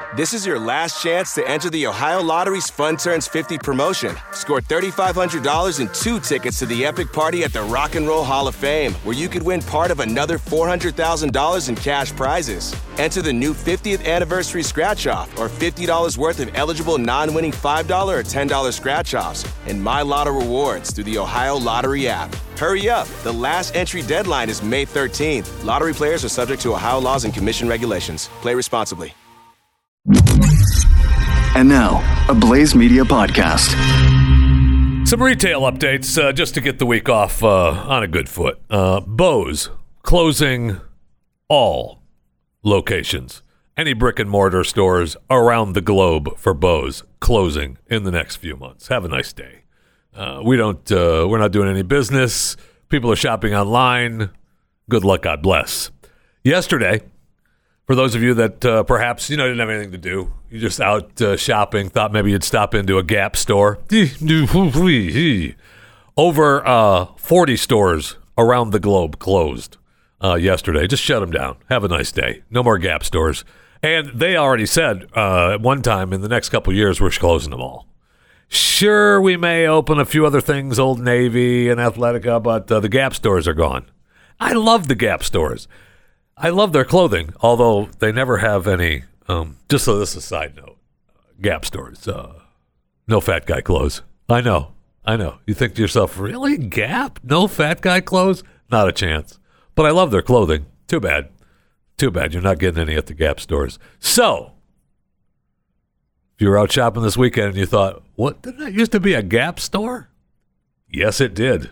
This is your last chance to enter the Ohio Lottery's Fun Turns 50 promotion. Score $3,500 and 2 tickets to the epic party at the Rock and Roll Hall of Fame, where you could win part of another $400,000 in cash prizes. Enter the new 50th anniversary scratch-off or $50 worth of eligible non-winning $5 or $10 scratch-offs and My Lotto rewards through the Ohio Lottery app. Hurry up. The last entry deadline is May 13th. Lottery players are subject to Ohio laws and commission regulations. Play responsibly. And now, a Blaze Media podcast. Some retail updates just to get the week off on a good foot. Bose closing all locations. Any brick and mortar stores around the globe for Bose closing in the next few months. Have a nice day. We're not doing any business. People are shopping online. Good luck, God bless. Yesterday, for those of you that perhaps didn't have anything to do, you're just out shopping, thought maybe you'd stop into a Gap store. Over 40 stores around the globe closed yesterday. Just shut them down. Have a nice day. No more Gap stores. And they already said at one time in the next couple of years, we're closing them all. Sure, we may open a few other things, Old Navy and Athletica, but the Gap stores are gone. I love the Gap stores. I love their clothing, although they never have any, just so this is a side note, Gap stores, no fat guy clothes. I know. You think to yourself, really? Gap? No fat guy clothes? Not a chance. But I love their clothing. Too bad you're not getting any at the Gap stores. So, if you were out shopping this weekend and you thought, what, didn't that used to be a Gap store? Yes, it did.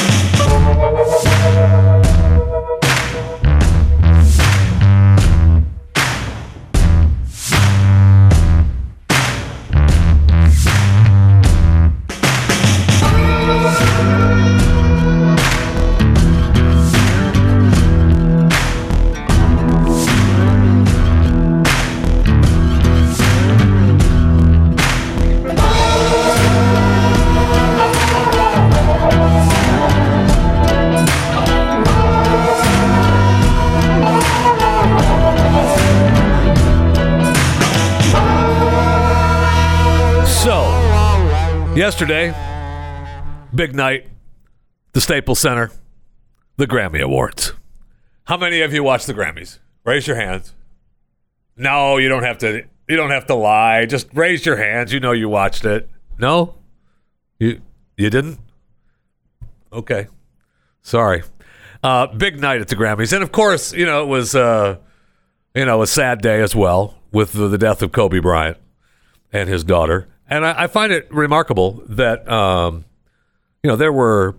Yesterday, big night, the Staples Center, the Grammy Awards. How many of you watched the Grammys? Raise your hands. No, you don't have to. You don't have to lie. Just raise your hands. You know you watched it. No, you didn't. Okay, sorry. Big night at the Grammys, and of course, it was a sad day as well with the death of Kobe Bryant and his daughter. And I find it remarkable that, there were,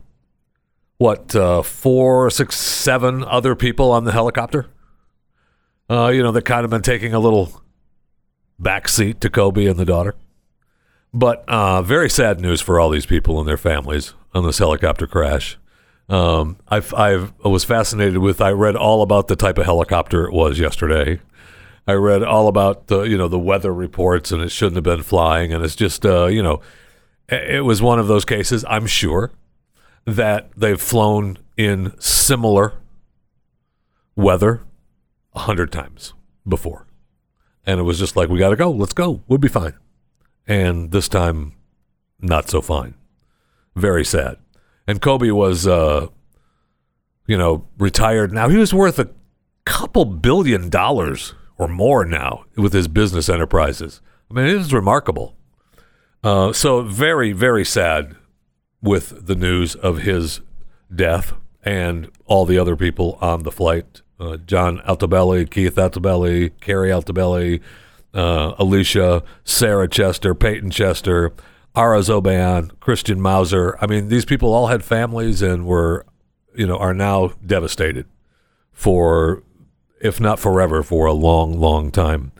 4, 6, 7 other people on the helicopter, that kind of been taking a little backseat to Kobe and the daughter. But very sad news for all these people and their families on this helicopter crash. I was fascinated I read all about the type of helicopter it was yesterday. I read all about the weather reports, and it shouldn't have been flying. And it's just, it was one of those cases, I'm sure, that they've flown in similar weather 100 times before. And it was just like, we got to go. Let's go. We'll be fine. And this time, not so fine. Very sad. And Kobe was, retired. Now, he was worth a couple $2 billion or more now with his business enterprises. I mean, it is remarkable. So very, very sad with the news of his death and all the other people on the flight. John Altobelli, Keith Altobelli, Carrie Altobelli, Alicia, Sarah Chester, Peyton Chester, Ara Zobayan, Christian Mauser. I mean, these people all had families and are now devastated for, if not forever, for a long, long time.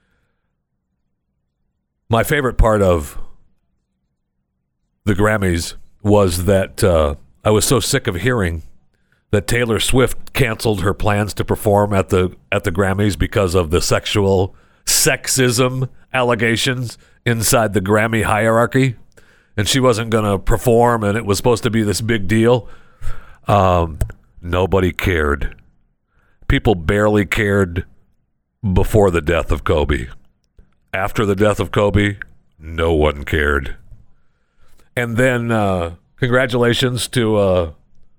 My favorite part of the Grammys was that I was so sick of hearing that Taylor Swift canceled her plans to perform at the Grammys because of the sexism allegations inside the Grammy hierarchy, and she wasn't going to perform, and it was supposed to be this big deal. Nobody cared. People barely cared before the death of Kobe. after the death of Kobe, no one cared. And then congratulations to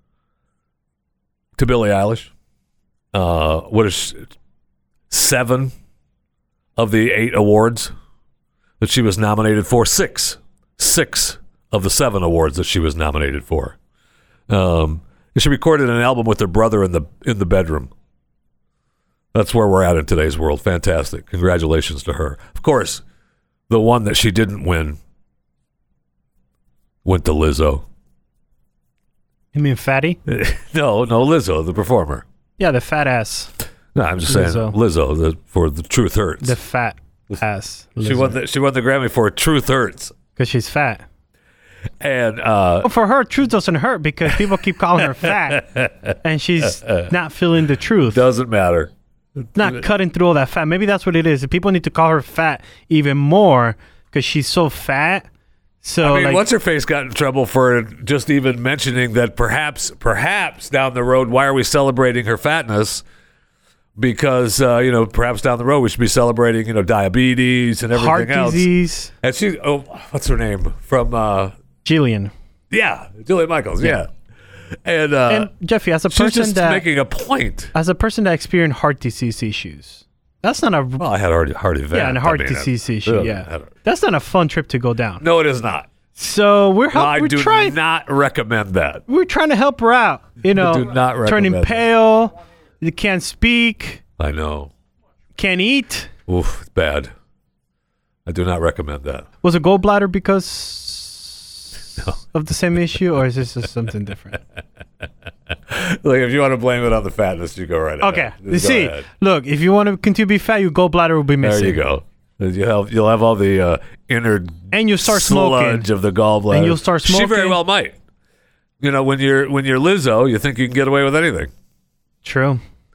Billie Eilish. What is 7 of the 8 awards that she was nominated for? 6 of the 7 awards that she was nominated for. She recorded an album with her brother in the bedroom. That's where we're at in today's world. Fantastic. Congratulations to her. Of course, the one that she didn't win went to Lizzo. You mean Fatty? No, Lizzo, the performer. Yeah, the fat ass. No, I'm just saying Lizzo for the Truth Hurts. The fat ass. Lizzo. She won the Grammy for Truth Hurts. Because she's fat. And for her, truth doesn't hurt because people keep calling her fat, and she's not feeling the truth. Doesn't matter. Not cutting through all that fat. Maybe that's what it is. People need to call her fat even more because she's so fat. So, I mean, what's her face got in trouble for just even mentioning that perhaps down the road, why are we celebrating her fatness? Because perhaps down the road we should be celebrating diabetes and everything heart else. Disease. And she, what's her name from? Jillian. Yeah, Jillian Michaels. Yeah. And Jeffy, as a person she's just making a point. As a person that experienced heart disease issues, that's not a. Well, I had a heart event. Yeah, and a heart disease issue. Yeah, that's not a fun trip to go down. No, it is not. So I do not recommend that. We're trying to help her out. I do not recommend turning pale. You can't speak. I know. Can't eat. Oof, it's bad. I do not recommend that. Was it gallbladder because of the same issue, or is this just something different? Like, if you want to blame it on the fatness, you go right ahead. Okay. You see, look, if you want to continue to be fat, your gallbladder will be missing. There you go. You'll have all the inner and you start sludge smoking of the gallbladder. And you'll start smoking. She very well might. When you're Lizzo, you think you can get away with anything. True.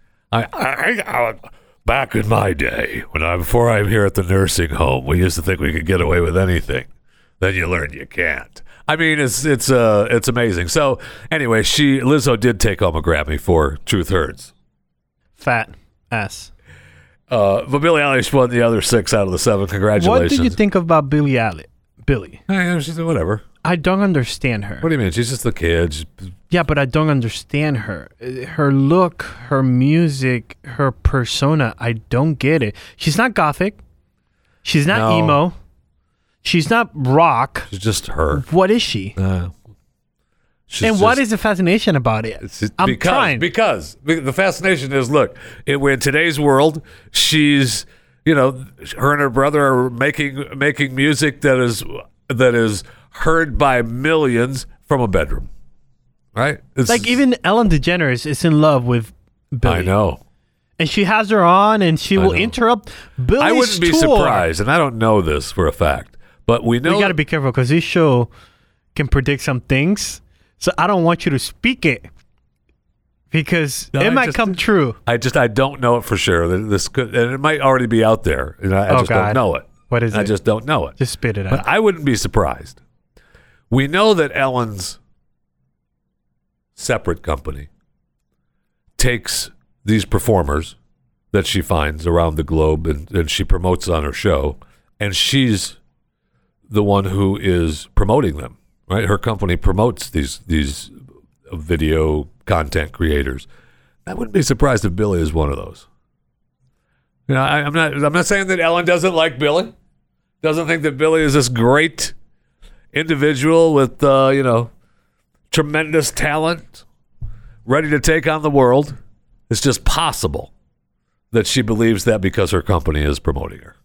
I back in my day, before I'm here at the nursing home, we used to think we could get away with anything. Then you learn you can't. I mean, it's amazing. So anyway, Lizzo did take home a Grammy for Truth Hurts. Fat ass. But Billie Eilish won the other 6 out of the 7. Congratulations. What did you think about Billie Eilish? Billie. She's whatever. I don't understand her. What do you mean? She's just a kid. Yeah, but I don't understand her. Her look, her music, her persona, I don't get it. She's not gothic. She's not emo. She's not rock. She's just her. What is she? What is the fascination about it? Because the fascination is, look, in today's world, she's, her and her brother are making music that is heard by millions from a bedroom, right? Even Ellen DeGeneres is in love with Billie. I know. And she has her on, and she will interrupt Billie's tour. I wouldn't be surprised, and I don't know this for a fact, but we know. We got to be careful because this show can predict some things. So I don't want you to speak it because it might come true. I don't know it for sure. This could, and it might already be out there. And I just don't know it. What is it? I just don't know it. Just spit it out. But I wouldn't be surprised. We know that Ellen's separate company takes these performers that she finds around the globe and she promotes on her show, and she's the one who is promoting them, right? Her company promotes these video content creators. I wouldn't be surprised if Billie is one of those. I'm not saying that Ellen doesn't like Billie, doesn't think that Billie is this great individual with tremendous talent, ready to take on the world. It's just possible that she believes that because her company is promoting her.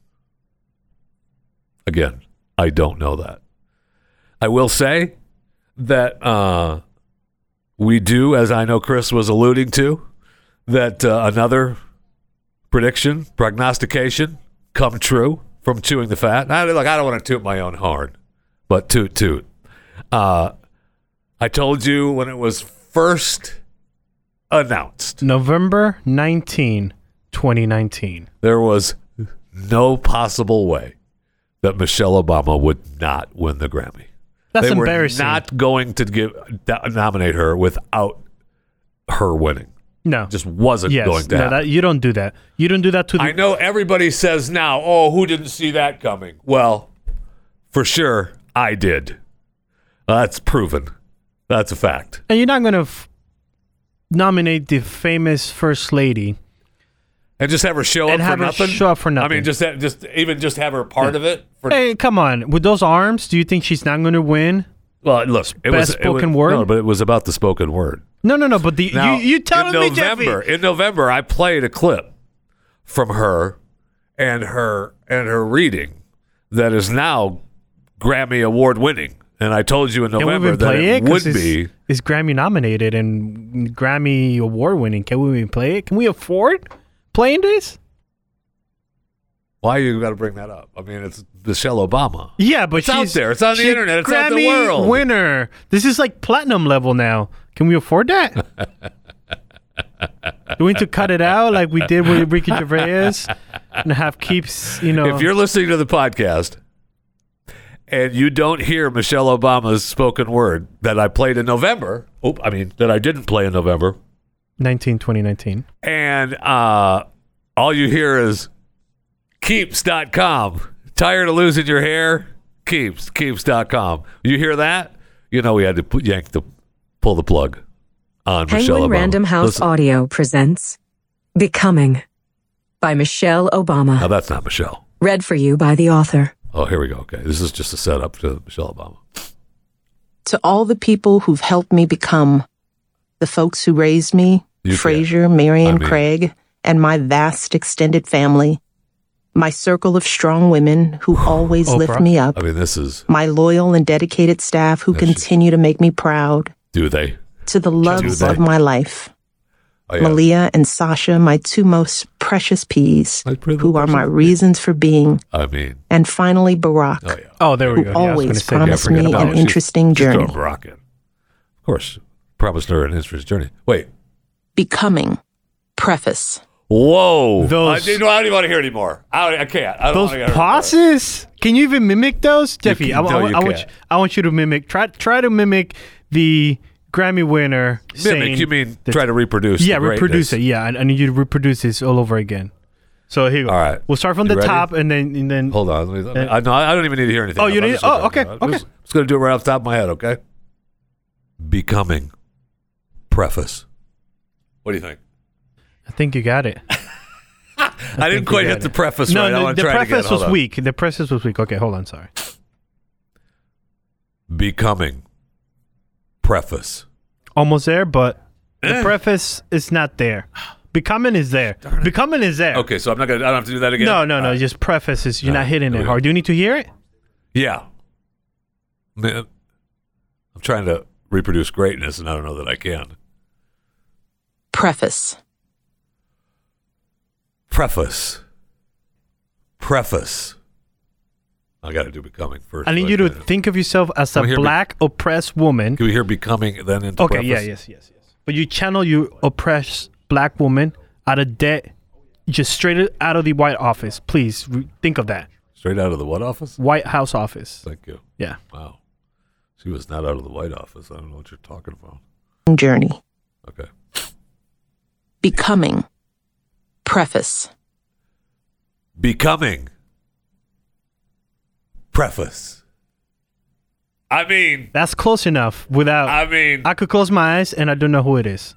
Again, I don't know that. I will say that we do, as I know Chris was alluding to, that another prognostication come true from chewing the fat. I don't want to toot my own horn, but toot. I told you when it was first announced. November 19, 2019. There was no possible way that Michelle Obama would not win the Grammy. That's They embarrassing. were not going to nominate her without her winning. No. Just wasn't going to happen. You don't do that. You don't do that to the... I know everybody says now, oh, who didn't see that coming? Well, for sure, I did. That's proven. That's a fact. And you're not going to nominate the famous first lady and just have her show up and for have her nothing? show up for nothing. I mean, just have her part of it? Hey, come on. With those arms, do you think she's not going to win? Well, look, spoken word? No, but it was about the spoken word. No. But Now, you telling me, Jeffy? In November, I played a clip from her and her reading that is now Grammy Award winning. And I told you in November that it would be. It's Grammy nominated and Grammy Award winning. Can we even play it? Can we afford playing this? Why you got to bring that up? I mean, it's Michelle Obama. Yeah, but it's out there. It's on the internet. It's out the Grammy world. winner. This is like platinum level now. Can we afford that? Do we need to cut it out like we did with Ricky Gervais and have Keeps, If you're listening to the podcast and you don't hear Michelle Obama's spoken word that I played in November, that I didn't play in November. 2019. And all you hear is Keeps.com. Tired of losing your hair? Keeps.com. You hear that? We had to pull the plug on Michelle Penguin Obama. Random House Audio presents Becoming by Michelle Obama. Now that's not Michelle. Read for you by the author. Oh, here we go. Okay. This is just a setup to Michelle Obama. To all the people who've helped me become, the folks who raised me, Fraser, Marion, Craig, and my vast extended family, my circle of strong women who always Oprah. lift me up, This is... my loyal and dedicated staff who continue to make me proud, Do they? to the loves of my life, Oh, yeah. Malia and Sasha, my two most precious peas, who are my reasons for being, and finally Barack, Oh, yeah. Oh, there we who go. always promised me an interesting journey. She's Barack in. Of course. Promised her an interesting journey. Wait. Becoming. Preface. Whoa. Those- I don't even want to hear anymore. I can't. I don't Those want to hear pauses? Can you even mimic those? Jeffy, can- no, you I want you to mimic. Try to mimic the Grammy winner. Mimic, you mean try to reproduce Yeah, the reproduce greatness. it. Yeah, I need you to reproduce this all over again. So here you go. All right. We'll start from You the ready? top and then. Hold on. I don't even need to hear anything. Oh, you I'm need- just oh, gonna- okay, I'm okay. just going to do it right off the top of my head, okay? Becoming. Preface. What do you think? I think you got it. I didn't quite hit the preface right. I No, want the to try it again. preface was Hold on. weak. The preface was weak. Okay, hold on. Sorry. Becoming. Preface. Almost there, but the preface is not there. Becoming is there. Becoming is there. Okay, so I don't have to do that again? No. Just preface is you're All not right, hitting here it we hard. go. Do you need to hear it? Yeah. Man, I'm trying to reproduce greatness, and I don't know that I can. Preface. Preface. I got to do becoming first. I need you to think of yourself as a Can we hear black oppressed woman. Can we hear becoming then into Okay, preface? yes. But you channel your oppressed black woman out of debt, just straight out of the White Office. Please think of that. Straight out of the what office? White House office. Thank you. Yeah. Wow. She was not out of the White Office. I don't know what you're talking about. Journey. Okay. Becoming. Preface. Becoming. Preface. That's close enough without. I could close my eyes and I don't know who it is.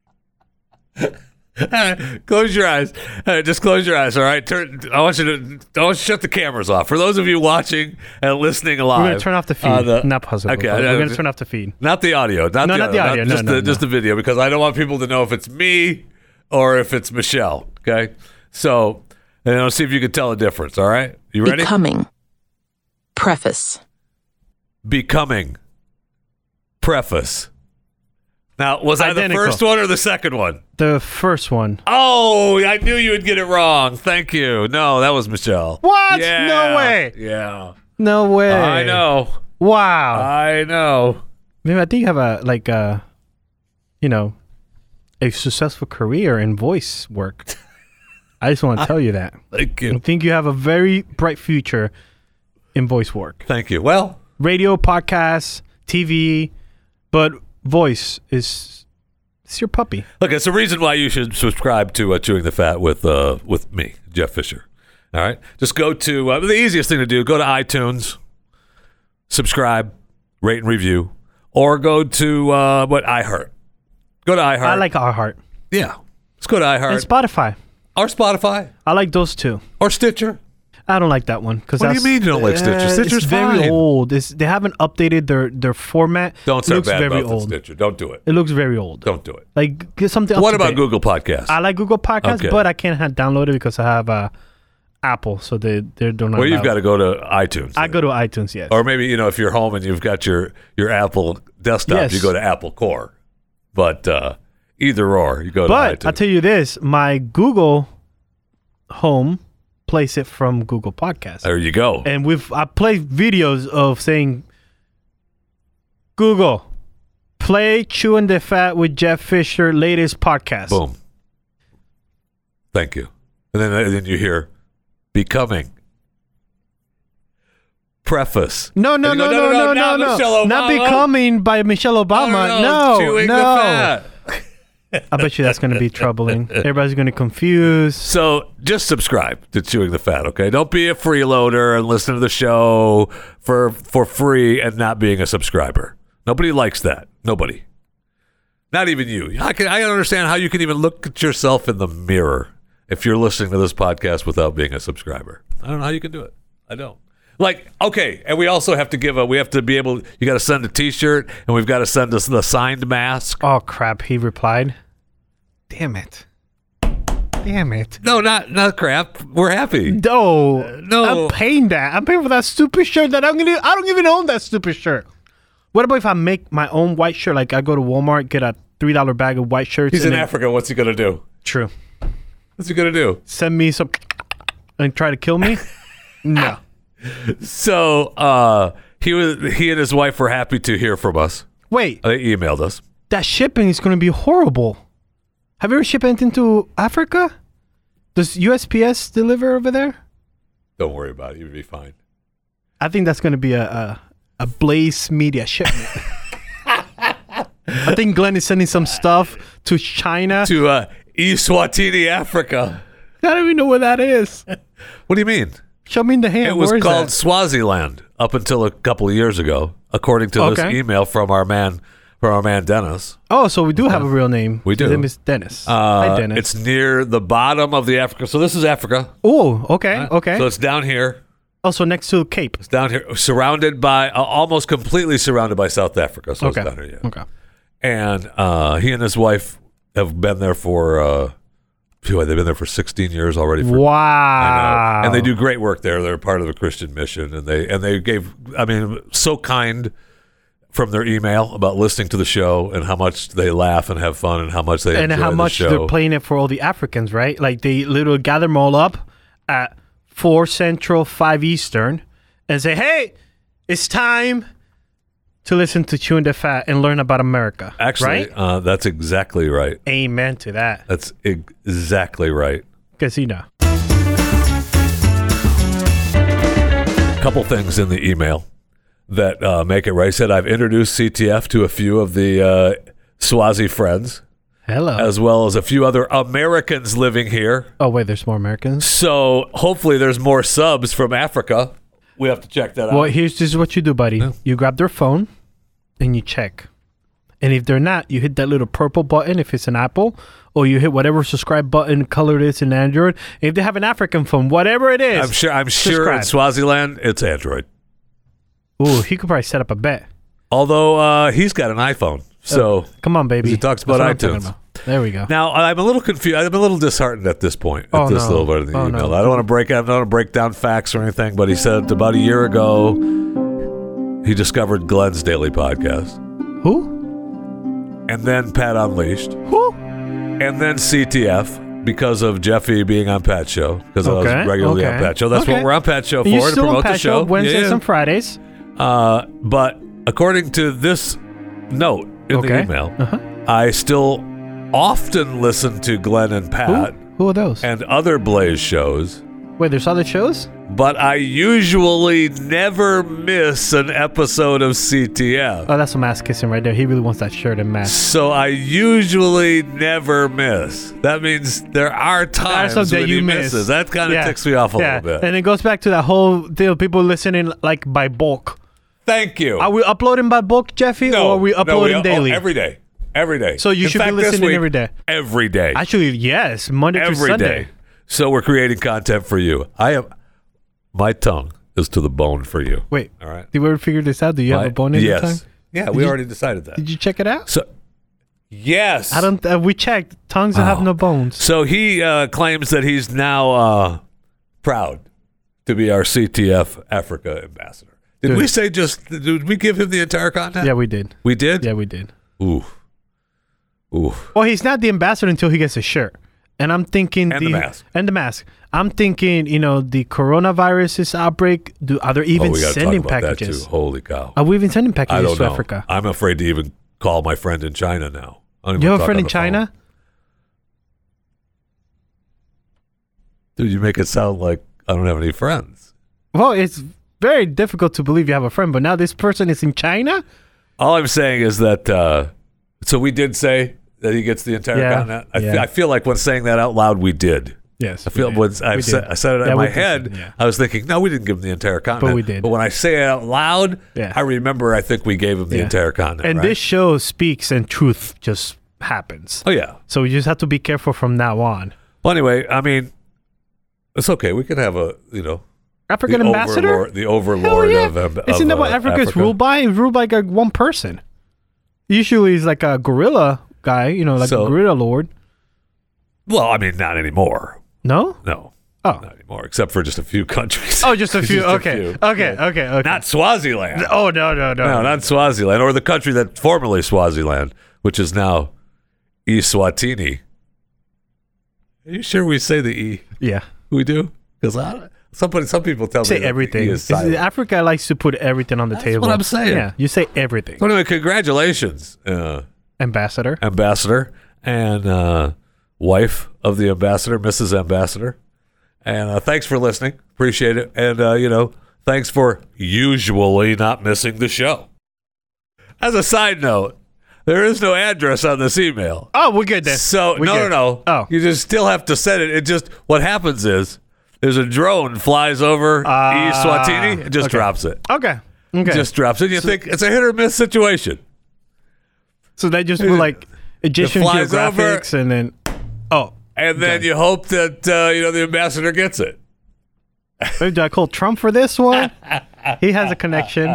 Close your eyes. Just close your eyes, all right? I want you to shut the cameras off. For those of you watching and listening live. We're going to turn off the feed. Not possible. Okay. We're going to turn off the feed. Not the audio. Not the audio. Just the video, because I don't want people to know if it's me or if it's Michelle, okay? So, and I'll see if you can tell a difference, all right? You ready? Becoming. Preface. Becoming. Preface. Now, was I the Identical. first one or the second one? The first one. Oh, I knew you would get it wrong. Thank you. No, that was Michelle. What? Yeah. No way. Yeah. No way. I know. Wow. I know. Maybe I think you have a successful career in voice work. I just want to tell you that. Thank I you. think you have a very bright future in voice work. Thank you. Well, Radio, podcasts, TV, but voice is It's your puppy. Look, it's a reason why you should subscribe to Chewing the Fat with me, Jeff Fisher. All right? Just go to, the easiest thing to do, go to iTunes, subscribe, rate and review, or go to, iHeart. Go to iHeart. I like iHeart. Yeah. Let's go to iHeart. And Spotify. Or Spotify. I like those two. Or Stitcher. I don't like that one. What do you mean you don't like Stitcher? Stitcher's it's very fine. old. They haven't updated their format. Don't It start looks bad very about old. Stitcher. Don't do it. It looks very old. Don't do it. Like, get something What up to about date. Google Podcasts? I like Google Podcasts, Okay. but I can't download it because I have Apple, so they don't. Well, you've got to go to iTunes. I go to iTunes, yes. Or maybe, if you're home and you've got your Apple desktop, Yes. you go to Apple Core. But either or, you go to But iTunes. I'll tell you this: my Google Home plays it from Google Podcasts, There you go. and I play videos of saying, Google, play Chewing the Fat with Jeff Fisher latest podcast. Boom. Thank you. And then you hear Becoming. Preface. No, And you go, not Michelle Obama. Not Becoming by Michelle Obama. Chewing the Fat. I bet you that's going to be troubling. Everybody's going to confuse. So just subscribe to Chewing the Fat, okay? Don't be a freeloader and listen to the show for free and not being a subscriber. Nobody likes that. Nobody. Not even you. I don't understand how you can even look at yourself in the mirror if you're listening to this podcast without being a subscriber. I don't know how you can do it. I don't. Like, okay, and we also have to you got to send a t-shirt, and we've got to send us the signed mask. Oh, crap. He replied. Damn it. No, not crap. We're happy. No. No. I'm paying that. I'm paying for that stupid shirt that I don't even own that stupid shirt. What about if I make my own white shirt? Like I go to Walmart, get a $3 bag of white shirts. He's in Africa. What's he going to do? True. What's he going to do? Send me some and try to kill me? No. So he and his wife were happy to hear from us. Wait. They emailed us. That shipping is going to be horrible. Have you ever shipped anything to Africa? Does USPS deliver over there? Don't worry about it. You'll be fine. I think that's going to be a Blaze Media shipment. I think Glenn is sending some stuff to China. To Eswatini, Africa. I don't even know where that is. What do you mean? Show me in the hand. It was Where is called that? Swaziland up until a couple of years ago, according to this email from our man Dennis. Oh, so we do have a real name. We do. His name is Dennis. Hi, Dennis. It's near the bottom of the Africa. So this is Africa. Oh, okay, okay. So it's down here. Also next to Cape. It's down here, surrounded by, almost completely surrounded by South Africa. So it's down here, yeah. Okay. And he and his wife have been there for, they've been there for 16 years already. Wow. I know. And they do great work there. They're part of a Christian mission. And they gave, so kind from their email about listening to the show and how much they laugh and have fun and how much they and enjoy how much the show. they're playing it for all the Africans, right? Like they literally gather them all up at 4 Central, 5 Eastern and say, hey, it's time to listen to Chewing the Fat and learn about America. Actually, right? That's exactly right. Amen to that. That's exactly right. Because, couple things in the email that make it right. He said, I've introduced CTF to a few of the Swazi friends. Hello. As well as a few other Americans living here. Oh, wait, there's more Americans? So hopefully there's more subs from Africa. We have to check that out. Well, this is what you do, buddy. Yeah. You grab their phone and you check. And if they're not, you hit that little purple button if it's an Apple, or you hit whatever subscribe button color it is in Android. If they have an African phone, whatever it is, I'm sure in Swaziland it's Android. Ooh, he could probably set up a bet. Although he's got an iPhone, so come on, baby. He talks about iTunes. There we go. Now I'm a little confused. I'm a little disheartened at this point. At this little bit of the email. No. I don't want to break down facts or anything, but he said about a year ago he discovered Glenn's daily podcast. Who? And then Pat Unleashed. Who? And then CTF because of Jeffy being on Pat's show. Because I was regularly on Pat's show. That's what we're on Pat's show for, to promote the show. Wednesdays and Fridays. But according to this note in the email, I still often listen to Glenn and Pat. Who are those? And other Blaze shows. Wait, there's other shows? But I usually never miss an episode of CTF. Oh, that's some ass kissing right there. He really wants that shirt and mask. So I usually never miss. That means there are times when he misses. That kind of ticks me off a little bit. And it goes back to that whole deal, people listening like by bulk. Thank you. Are we uploading by bulk, Jeffy, or are we uploading daily? Every day. Every day. So you should be listening every day. Every day. Actually, yes. Monday through Sunday. Every day. So we're creating content for you. My tongue is to the bone for you. Wait. All right. Did we ever figure this out? Do you have a bone in your tongue? Yes. Yeah, we already decided that. Did you check it out? So, yes. I don't. We checked. Tongues have no bones. So he claims that he's now proud to be our CTF Africa ambassador. Did we say did we give him the entire content? Yeah, we did. We did? Yeah, we did. Ooh. Well, he's not the ambassador until he gets a shirt. And I'm thinking the mask. And the mask. I'm thinking, the coronavirus outbreak. Are there even sending packages? That too. Holy cow! Are we even sending packages I don't to know. Africa? I'm afraid to even call my friend in China now. You have a friend in China? Phone. Dude, you make it sound like I don't have any friends. Well, it's very difficult to believe you have a friend, but now this person is in China? All I'm saying is that, so we did say that he gets the entire continent. I feel like when saying that out loud, we did. Yes. I feel when I said it in my head, I was thinking, no, we didn't give him the entire continent. But we did. But when I say it out loud, I remember I think we gave him the entire continent. And this show speaks and truth just happens. Oh, yeah. So we just have to be careful from now on. Well, anyway, I mean, it's okay. We could have African ambassador? The overlord of Isn't that what Africa is ruled by? It's ruled by like one person. Usually he's like a gorilla guy, a gorilla lord. Well, I mean, not anymore. No? No. Oh. Not anymore, except for just a few countries. Oh, just a few. Okay. Okay. Not Swaziland. Oh, no. No, not Swaziland. Or the country that formerly Swaziland, which is now Eswatini. Are you sure we say the E? Yeah. We do? Because some people tell me say everything. Africa likes to put everything on the table. That's what I'm saying. Yeah, you say everything. So anyway, congratulations, ambassador, and wife of the ambassador, Mrs. Ambassador, and thanks for listening. Appreciate it, and thanks for usually not missing the show. As a side note, there is no address on this email. Oh, we're good then. So no. Oh, you just still have to send it. It just what happens is. There's a drone flies over Eswatini and just drops it. Okay. Just drops it. You think it's a hit or miss situation. So they just were like Egyptian geographics and then and then you hope that the ambassador gets it. Maybe do I call Trump for this one? He has a connection.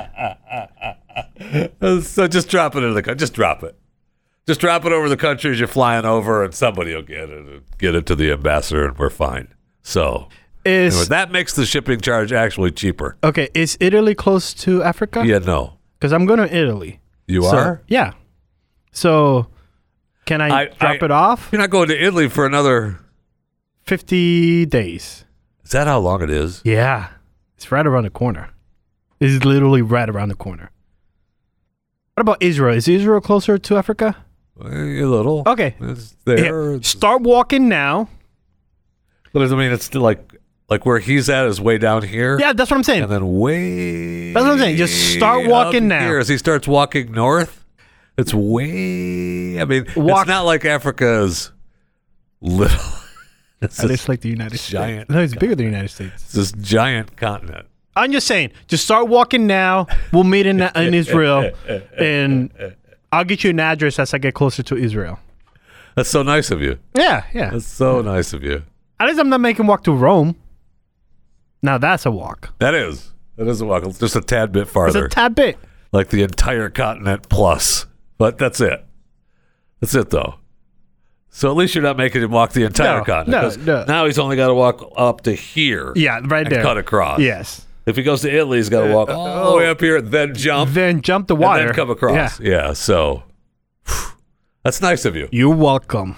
So just drop it in the country. Just drop it. Just drop it over the country as you're flying over, and somebody will get it and get it to the ambassador, and we're fine. So. Anyway, that makes the shipping charge actually cheaper. Okay, is Italy close to Africa? Yeah, no. Because I'm going to Italy. You are? Yeah. So, can I drop it off? You're not going to Italy for another 50 days. Is that how long it is? Yeah. It's right around the corner. It's literally right around the corner. What about Israel? Is Israel closer to Africa? A little. Okay. It's there. Yeah. Start walking now. But I mean, it's still like where he's at is way down here. Yeah, that's what I'm saying. And then way. That's what I'm saying. Just start walking now. Here, as he starts walking north, it's way. I mean, it's not like Africa is little. It's like the United States. No, it's bigger than the United States. It's this giant continent. I'm just saying, just start walking now. We'll meet in Israel, and I'll get you an address as I get closer to Israel. That's so nice of you. Yeah. That's so nice of you. At least I'm not making walk to Rome. Now that's a walk. That is a walk. It's just a tad bit farther. It's a tad bit. Like the entire continent plus. But that's it. That's it, though. So at least you're not making him walk the entire continent. No. Now he's only got to walk up to here. Yeah, right there. Cut across. Yes. If he goes to Italy, he's got to walk all the way up here, then jump. Then jump the water. And then come across. Yeah, so that's nice of you. You're welcome.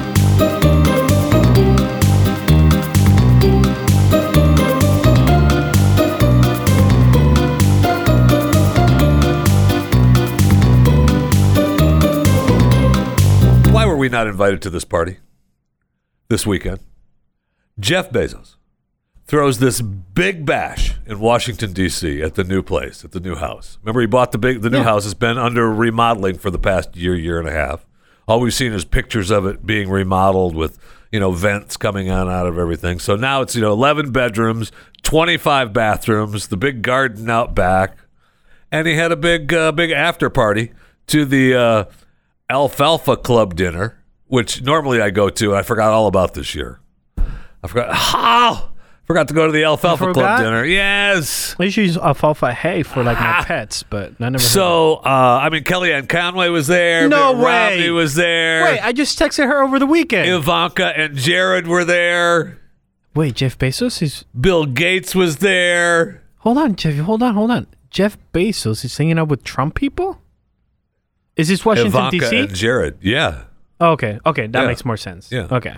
Why were we not invited to this party this weekend? Jeff Bezos throws this big bash in Washington, D.C. at the new place, at the new house. Remember, he bought the new house. It's been under remodeling for the past year and a half. All we've seen is pictures of it being remodeled with, vents coming on out of everything. So now it's, 11 bedrooms, 25 bathrooms, the big garden out back. And he had a big after party to the Alfalfa Club dinner, which normally I go to. I forgot all about this year. I forgot to go to the Alfalfa Club dinner. Yes. I usually use alfalfa hay for my pets, but I never. So, Kellyanne Conway was there. No Mitt way. Romney was there. Wait, I just texted her over the weekend. Ivanka and Jared were there. Wait, Jeff Bezos is. Bill Gates was there. Hold on, Jeff. Hold on. Jeff Bezos is hanging out with Trump people? Is this Washington, Ivanka D.C.? and Jared, yeah. Oh, okay, that makes more sense. Yeah. Okay.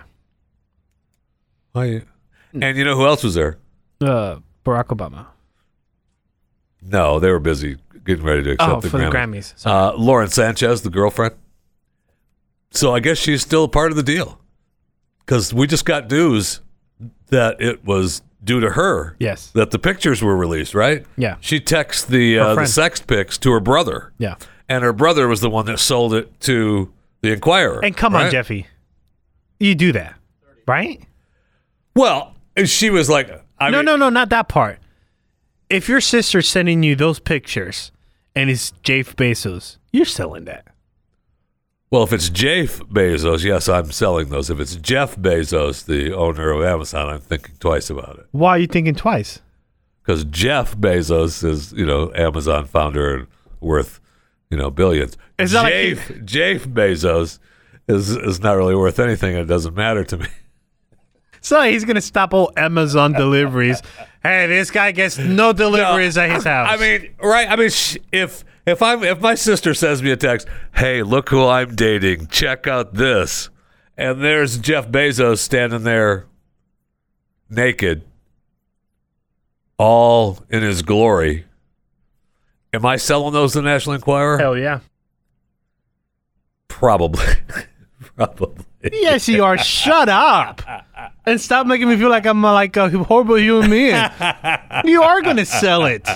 And you know who else was there? Barack Obama. No, they were busy getting ready to accept the Grammys. Lauren Sanchez, the girlfriend. So I guess she's still a part of the deal. Because we just got news that it was due to her. Yes. That the pictures were released, right? Yeah. She texts the sex pics to her brother. Yeah. And her brother was the one that sold it to the Inquirer. And come on, Jeffy. You do that, right? Well, she was like... No, not that part. If your sister's sending you those pictures and it's Jeff Bezos, you're selling that. Well, if it's Jeff Bezos, yes, I'm selling those. If it's Jeff Bezos, the owner of Amazon, I'm thinking twice about it. Why are you thinking twice? Because Jeff Bezos is, Amazon founder and worth, billions. Jeff Bezos is not really worth anything. It doesn't matter to me. So he's going to stop all Amazon deliveries. Hey, this guy gets no deliveries at his house. I mean, right? I mean, if my sister sends me a text, hey, look who I'm dating, check out this, and there's Jeff Bezos standing there naked, all in his glory, am I selling those to the National Enquirer? Hell yeah. Probably. Yes, you are. Shut up. And stop making me feel like I'm like a horrible human being. You are going to sell it.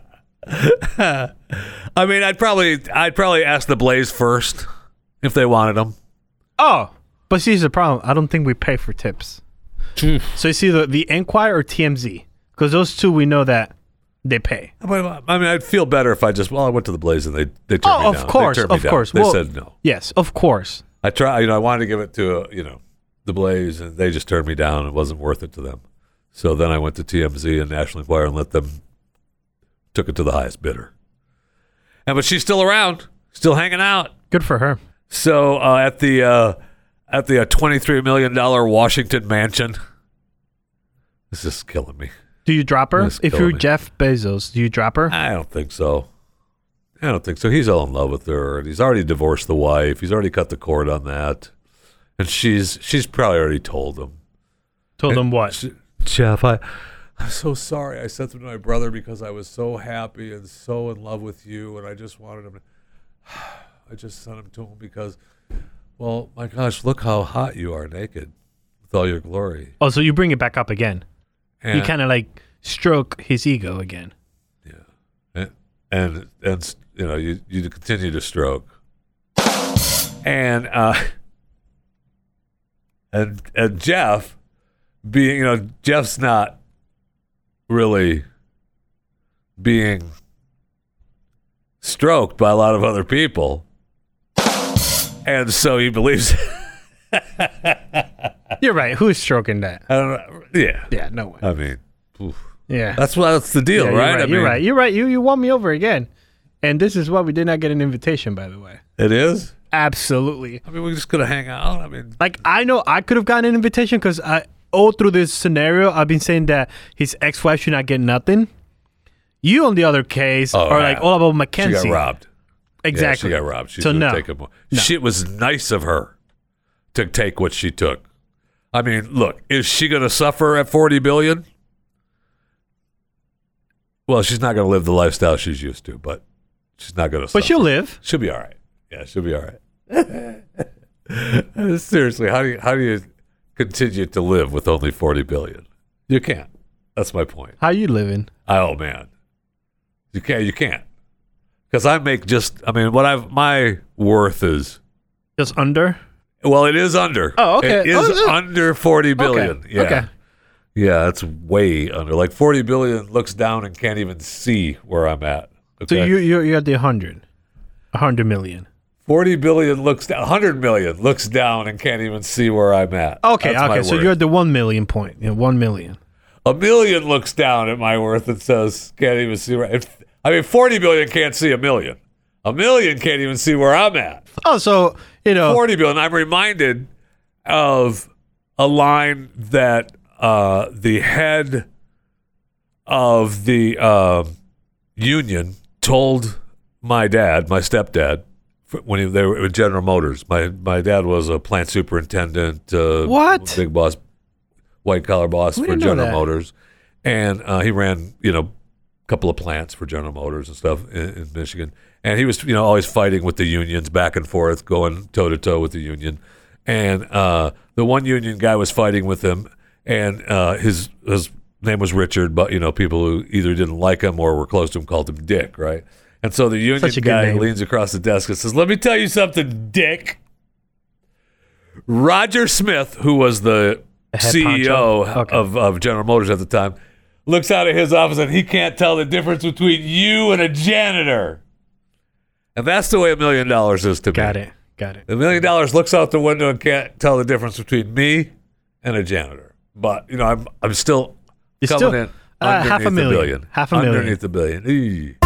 I mean, I'd probably ask the Blaze first if they wanted them. Oh, but see, here's the problem. I don't think we pay for tips. So it's either the Enquirer or TMZ, because those two we know that they pay. I mean, I'd feel better if I went to the Blaze and they turned me down. Of course. They said no. Yes, of course. I wanted to give it to the Blaze, and they just turned me down. It wasn't worth it to them. So then I went to TMZ and National Enquirer and took it to the highest bidder. But she's still around, still hanging out. Good for her. So at the $23 million Washington mansion, this is killing me. Do you drop her? If you're Jeff Bezos, do you drop her? I don't think so. He's all in love with her, and he's already divorced the wife. He's already cut the cord on that. And she's probably already told him. Told him what? Jeff, I'm so sorry. I sent them to my brother because I was so happy and so in love with you, and I just wanted him to... I just sent him to him because, well, my gosh, look how hot you are naked with all your glory. Oh, so you bring it back up again. And, you kind of like stroke his ego again. Yeah. And you continue to stroke. And Jeff being, Jeff's not really being stroked by a lot of other people. And so he believes. You're right. Who's stroking that? I don't know. Yeah. Yeah, no way. I mean, oof. Yeah. That's the deal, right? You're right. You're right. You won me over again. And this is why we did not get an invitation, by the way. It is? Absolutely. I mean, we're just going to hang out. I mean, like, I know I could have gotten an invitation because all through this scenario, I've been saying that his ex-wife should not get nothing. You, on the other case, are like all about Mackenzie. She got robbed. Exactly. Yeah, she got robbed. She so no. It was nice of her to take what she took. I mean, look, is she going to suffer at $40 billion? Well, she's not going to live the lifestyle she's used to, but she's not going to suffer. But she'll live. She'll be all right. Yeah, she'll be all right. Seriously, how do you continue to live with only $40 billion? You can't. That's my point. How you living? Oh man, you can't, because I make my worth is just under. Well, it is under. Oh, okay. It is under 40 billion. Okay. Yeah. Okay. Yeah, it's way under. Like 40 billion looks down and can't even see where I'm at. Okay? So you're at the 100 million. 40 billion looks down. 100 million looks down and can't even see where I'm at. Okay. That's Okay. So you're at the 1 million point. 1 million. A million looks down at my worth and says can't even see where. 40 billion can't see a million. A million can't even see where I'm at. Oh, so 40 billion. I'm reminded of a line that the head of the union told my stepdad, when they were with General Motors. My dad was a plant superintendent. What? Big boss, white collar boss for General Motors, and he ran a couple of plants for General Motors and stuff in Michigan. And he was always fighting with the unions back and forth, going toe to toe with the union. And the one union guy was fighting with him, and his name was Richard, but people who either didn't like him or were close to him called him Dick, right? And so the union guy leans across the desk and says, "Let me tell you something, Dick. Roger Smith, who was the CEO of General Motors at the time, looks out of his office and he can't tell the difference between you and a janitor." And that's the way $1 million is to me. Got it. $1 million looks out the window and can't tell the difference between me and a janitor. But I'm still coming in underneath the billion. $500,000. Underneath the billion. Eee.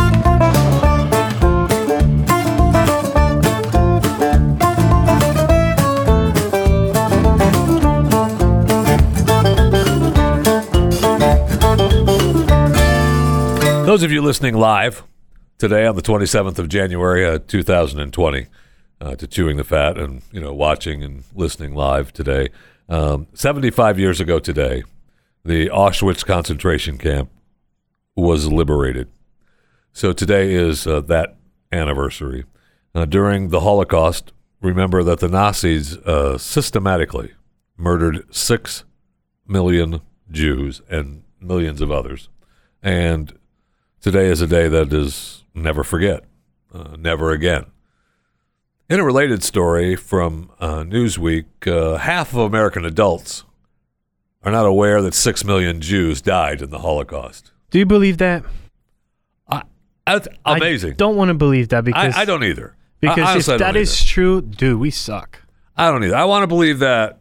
Those of you listening live today on the 27th of January, 2020, to Chewing the Fat and, watching and listening live today. 75 years ago today, the Auschwitz concentration camp was liberated. So today is that anniversary. During the Holocaust, remember that the Nazis systematically murdered 6 million Jews and millions of others. And today is a day that is never forget, never again. In a related story from Newsweek, half of American adults are not aware that 6 million Jews died in the Holocaust. Do you believe that? That's amazing. I don't want to believe that because I don't either. Because if that is true, dude, we suck. I don't either. I want to believe that,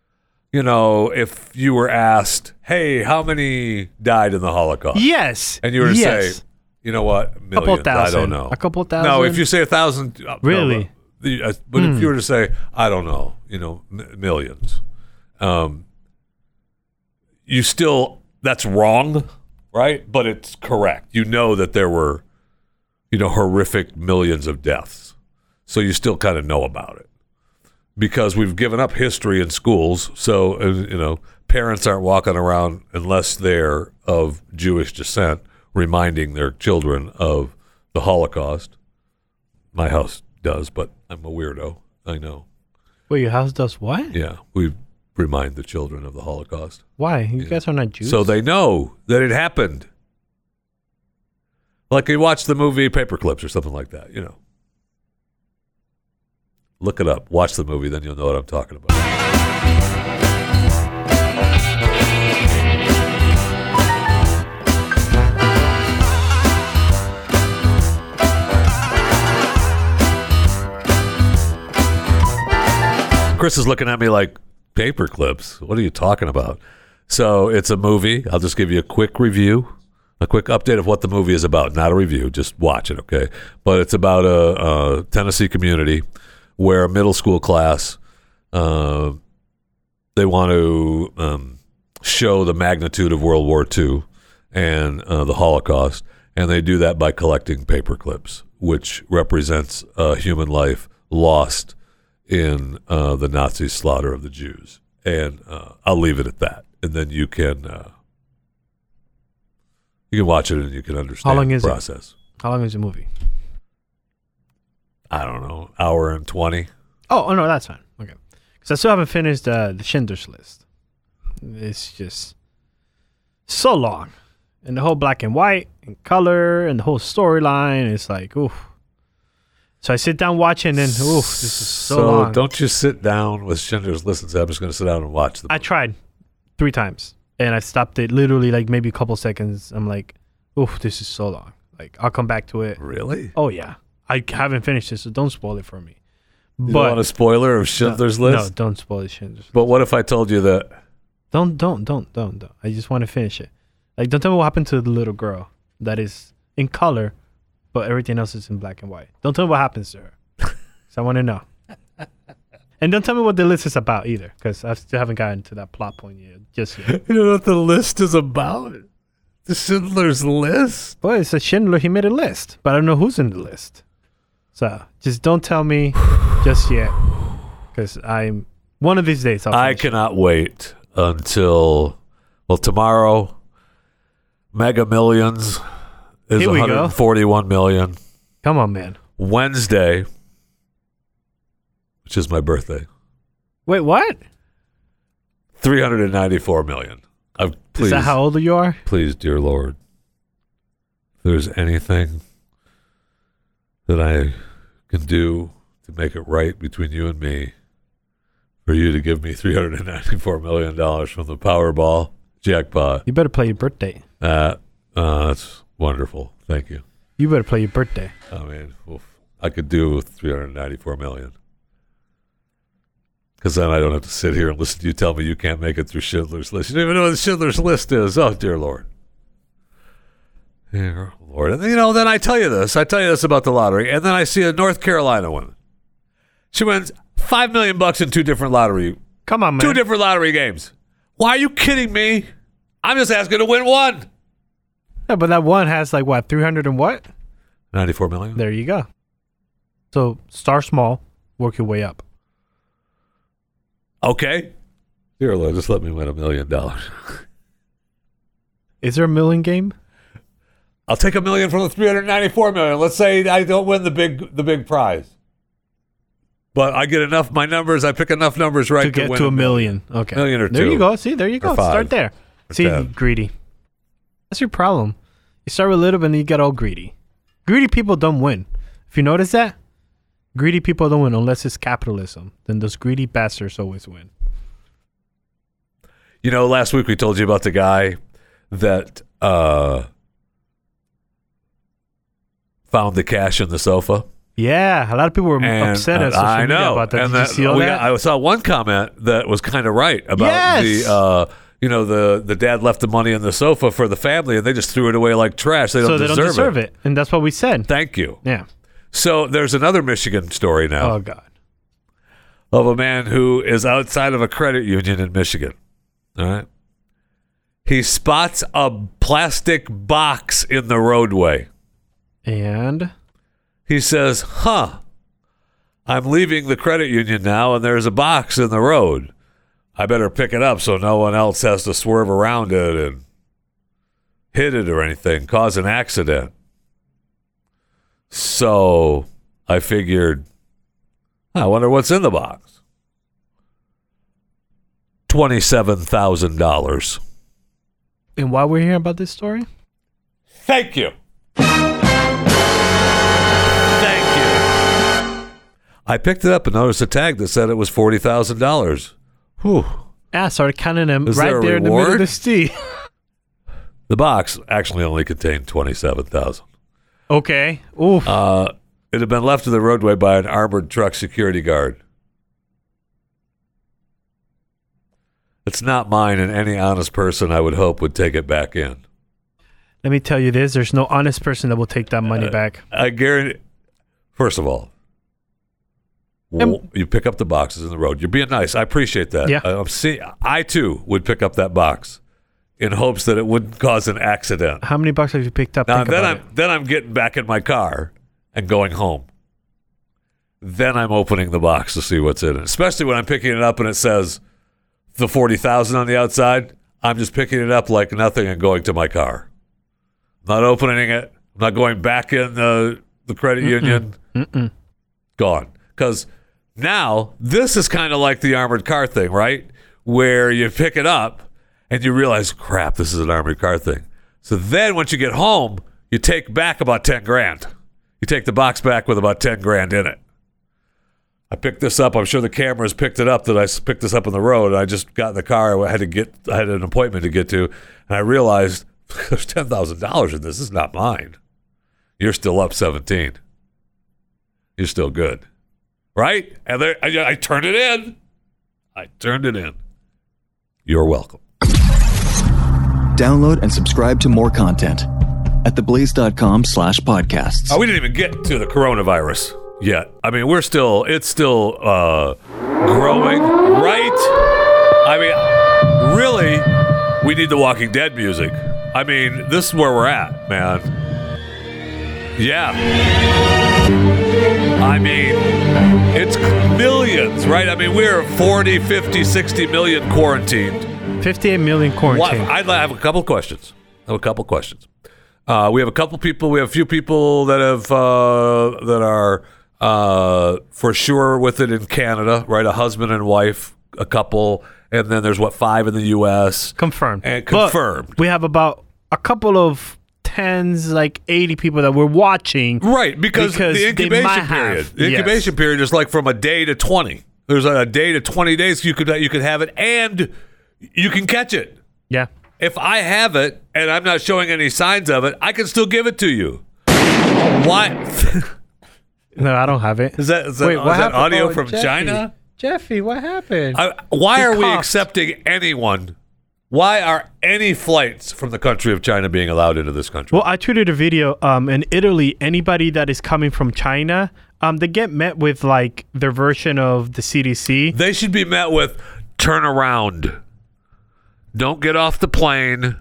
if you were asked, hey, how many died in the Holocaust? Yes. And you were to say, you know what, millions, couple thousand. I don't know. A couple thousand? No, if you say 1,000. Really? No, but if you were to say, I don't know, millions, you still, that's wrong, right? But it's correct. You know that there were, horrific millions of deaths. So you still kind of know about it. Because we've given up history in schools, so, parents aren't walking around unless they're of Jewish descent, reminding their children of the Holocaust. My house does, but I'm a weirdo. I know. Wait, your house does what? Yeah, we remind the children of the Holocaust. Why? You guys are not Jews? So they know that it happened. Like you watch the movie Paperclips or something like that, Look it up. Watch the movie, then you'll know what I'm talking about. Chris is looking at me like, Paperclips? What are you talking about? So it's a movie. I'll just give you a quick review, a quick update of what the movie is about. Not a review. Just watch it, okay? But it's about a Tennessee community where a middle school class, they want to show the magnitude of World War II and the Holocaust, and they do that by collecting paperclips, which represents human life lost in the Nazi slaughter of the Jews. And I'll leave it at that, and then you can watch it and you can understand the process. How long is the movie? I don't know, hour and 20. Oh no, that's fine. Okay, because I still haven't finished the Schindler's List. It's just so long. And the whole black and white and color and the whole storyline is like, oof. So I sit down watching and, oof, this is so long. Don't you sit down with Schindler's List and say, I'm just going to sit down and watch the movie. I tried 3 times and I stopped it literally like maybe a couple seconds. I'm like, oof, this is so long. Like, I'll come back to it. Really? Oh, yeah. I haven't finished it, so don't spoil it for me. You don't want a spoiler of Schindler's List? No, don't spoil Schindler's List. But what if I told you that? Don't. I just want to finish it. Like, don't tell me what happened to the little girl that is in color, but everything else is in black and white. Don't tell me what happens to her. Because I want to know. And don't tell me what the list is about either, because I still haven't gotten to that plot point just yet. You know what the list is about? The Schindler's List? Well, it's a Schindler. He made a list, but I don't know who's in the list. So just don't tell me just yet, because I'm one of these days. I cannot wait until, well, tomorrow, Mega Millions is 141 million. Come on, man. Wednesday, which is my birthday. Wait, what? 394 million. Please, is that how old you are? Please, dear Lord, if there's anything that I can do to make it right between you and me, for you to give me $394 million from the Powerball jackpot. You better play your birthday. That's wonderful. Thank you. You better play your birthday. I mean, I could do with $394 million. Because then I don't have to sit here and listen to you tell me you can't make it through Schindler's List. You don't even know what the Schindler's List is. Oh, dear Lord. Dear Lord. And, then I tell you this. I tell you this about the lottery. And then I see a North Carolina woman. She wins $5 million in 2 different lottery. Come on, man. 2 different lottery games. Why are you kidding me? I'm just asking to win one. Yeah, but that one has like what, 300 and what? 94 million. There you go. So start small, work your way up. Okay. Dear Lord, just let me win $1 million. Is there a million game? I'll take $1 million from the 394 million. Let's say I don't win the big prize, but I get enough. My numbers, I pick enough numbers right to get win to $1 million. Okay, $1 million or 2. There you go. See, there you go. 5, start there. See, 10. Greedy. That's your problem. You start with little, and then you get all greedy. Greedy people don't win. If you notice that, greedy people don't win unless it's capitalism. Then those greedy bastards always win. Last week we told you about the guy that found the cash in the sofa. Yeah, a lot of people were upset at social media about that. Did you see all that? I saw one comment that was kind of right about the dad left the money in the sofa for the family and they just threw it away like trash. They don't deserve it. And that's what we said. Thank you. Yeah. So there's another Michigan story now. Oh, God. Of a man who is outside of a credit union in Michigan. All right. He spots a plastic box in the roadway. And? He says, I'm leaving the credit union now and there's a box in the road. I better pick it up so no one else has to swerve around it and hit it or anything, cause an accident. So I figured, I wonder what's in the box. $27,000. And why we're hearing about this story? Thank you. I picked it up and noticed a tag that said it was $40,000. Whew. Yeah, I started counting them Is right there in the middle of the street. The box actually only contained $27,000. Okay. Oof. It had been left to the roadway by an armored truck security guard. It's not mine, and any honest person, I would hope, would take it back in. Let me tell you this. There's no honest person that will take that money back. I guarantee. First of all, you pick up the boxes in the road. You're being nice. I appreciate that. Yeah. I, too, would pick up that box in hopes that it wouldn't cause an accident. How many boxes have you picked up? Now, then I'm getting back in my car and going home. Then I'm opening the box to see what's in it, especially when I'm picking it up and it says the $40,000 on the outside. I'm just picking it up like nothing and going to my car. I'm not opening it. I'm not going back in the credit union. Gone. Because now this is kind of like the armored car thing, right? Where you pick it up and you realize, crap, this is an armored car thing. So then once you get home, you take back about 10 grand. You take the box back with about 10 grand in it. I picked this up. I'm sure the cameras picked it up that I picked this up on the road. I just got in the car. I had an appointment to get to, and I realized there's $10,000 in this. This is not mine. You're still up 17. You're still good, right? And I turned it in. You're welcome. Download and subscribe to more content at theblaze.com/podcasts. We didn't even get to the coronavirus yet. I mean, it's still growing, right? I mean, really, we need the Walking Dead music. I mean, this is where we're at, man. Yeah. I mean, it's millions, right? I mean, we're 40, 50, 60 million quarantined. 58 million quarantined. I have a couple questions. We have a couple people. We have a few people that are for sure with it in Canada, right? A husband and wife, a couple, and then there's 5 in the U.S. Confirmed. Confirmed. We have about a couple of tens, like 80 people that we're watching. Right, because the incubation period. The incubation period is like from a day to 20. There's a day to 20 days you could have it, and you can catch it. Yeah. If I have it and I'm not showing any signs of it, I can still give it to you. Why? No, I don't have it. Is that audio from Jeffy. China? Jeffy, what happened? Why are we accepting anyone? Why are any flights from the country of China being allowed into this country? Well, I tweeted a video. In Italy, anybody that is coming from China, they get met with like their version of the CDC. They should be met with turn around. Don't get off the plane.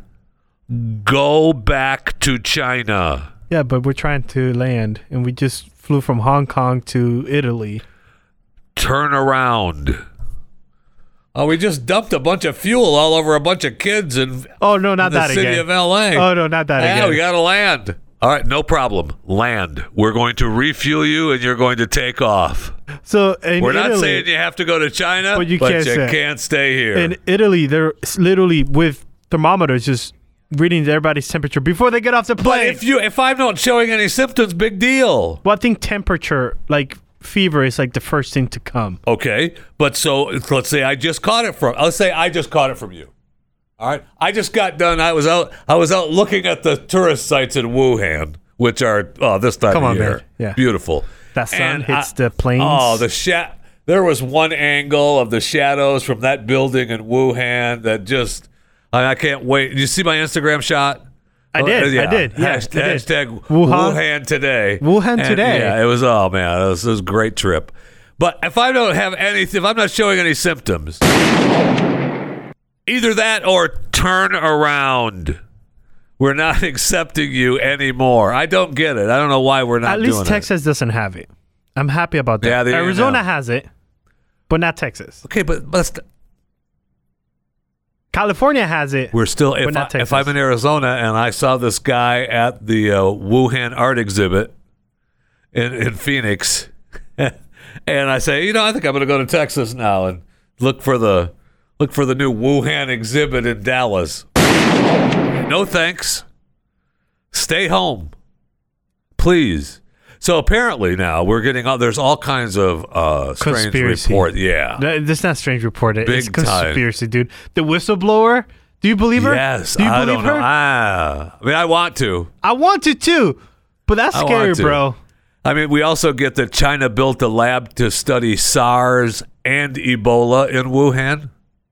Go back to China. Yeah, but we're trying to land, and we just flew from Hong Kong to Italy. Turn around. Oh, we just dumped a bunch of fuel all over a bunch of kids in the city of L.A. Oh, no, not that again. Yeah, we got to land. All right, no problem. Land. We're going to refuel you, and you're going to take off. So we're not saying you have to go to China, but you can't stay here. In Italy, they're literally with thermometers just reading everybody's temperature before they get off the plane. But if I'm not showing any symptoms, big deal. Well, I think temperature, like fever, is like the first thing to come. Okay, but so let's say I just caught it from you. All right, I just got done. I was out looking at the tourist sites in Wuhan, which are this time of year, yeah, beautiful. That sun hits the plains. Oh, there was one angle of the shadows from that building in Wuhan that just, I can't wait. Did you see my Instagram shot? I did. Yeah, Hashtag Wuhan today. Wuhan today. Yeah, it was, oh man, it was a great trip. But if I don't have anything, if I'm not showing any symptoms, either that or turn around. We're not accepting you anymore. I don't get it. I don't know why we're not doing it. At least Texas doesn't have it. I'm happy about that. Yeah, Arizona has it, but not Texas. Okay, but California has it. We're still, if I'm in Arizona and I saw this guy at the Wuhan art exhibit in Phoenix, and I say, I think I'm going to go to Texas now and look for the new Wuhan exhibit in Dallas. No thanks. Stay home, please. So apparently now we're getting there's all kinds of strange report. Yeah, this is not strange report. It's conspiracy, time. Dude. The whistleblower. Do you believe her? Yes. Do you believe her? I mean, I want to. I want to too, but that's scary, bro. I mean, we also get that China built a lab to study SARS and Ebola in Wuhan.